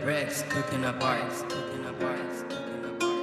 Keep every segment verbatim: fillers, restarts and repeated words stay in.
Rex cooking up arts, cooking up arts, cooking up arts.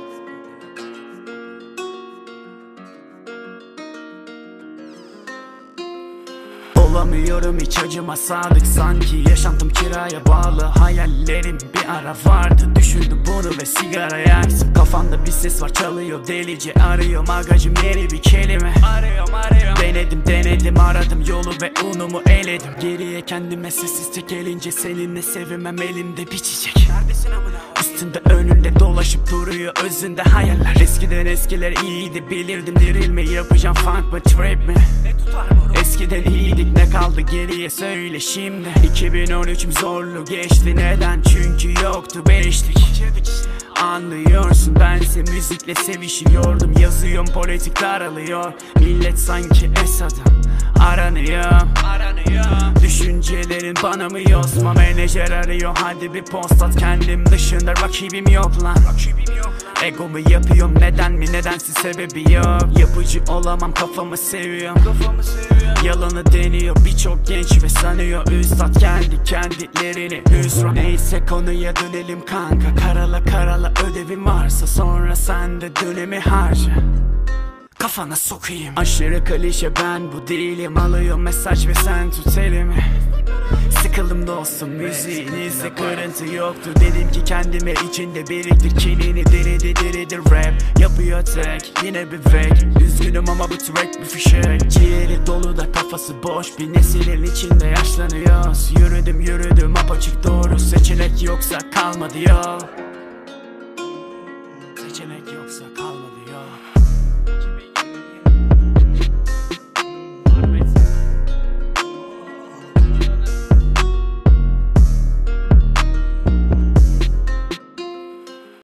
Olamıyorum hiç acıma sadık, sanki yaşantım kiraya bağlı. Hayallerim bir ara vardı, düşündüm bunu ve sigara yaktım. Kafamda bir ses var çalıyor delice, arıyorum agacım yeni bir kelime. Arıyorum arıyorum Denedim denedim aradım yolu ve unumu eledim. Geriye kendime sessiz çekelince seninle sevimem elimde bir çiçek. Neredesin amına? Üstünde önünde dolaşıp duruyor özünde hayaller. Eskiden eskiler iyiydi, bilirdim dirilmeyi, yapacağım funk mı trap mi? Eskiden iyiydik, ne kaldı geriye söyle şimdi. iki bin on üçüm zorlu geçti, neden? Çünkü yoktu beşlik. Anlıyorsun, bense müzikle sevişiyordum. Yazıyorum, politikler alıyor. Millet sanki Esad'ım aranıyor, aranıyor. Düşüncelerin bana mı yosma? Menajer arıyor, hadi bir post at. Kendim dışında rakibim yok lan, rakibim yok lan. Egomu yapıyorum, neden mi nedensiz sebebi yok. Yapıcı olamam, kafamı seviyorum, kafamı seviyorum. Yalanı deniyor birçok genç ve sanıyor üstad kendi kendilerini hüsran. Neyse konuya dönelim kanka, karala karala ödevin varsa sonra sen de dönemi harca, kafana sokayım. Aşırı klişe ben bu değilim, alıyorum mesaj ve sen tut elimi. Sıkıldım dostum müziğinizde, kırıntı yoktu. Dedim ki kendime içinde biriktir kinini, diridi diridir rap yapıyor tek, yine bir fake. Üzgünüm ama bu track bir fişek. Ciğeri dolu da kafası boş bir neslin içinde yaşlanıyoruz. Yürüdüm yürüdüm apaçık doğru, seçenek yoksa kalmadı yol.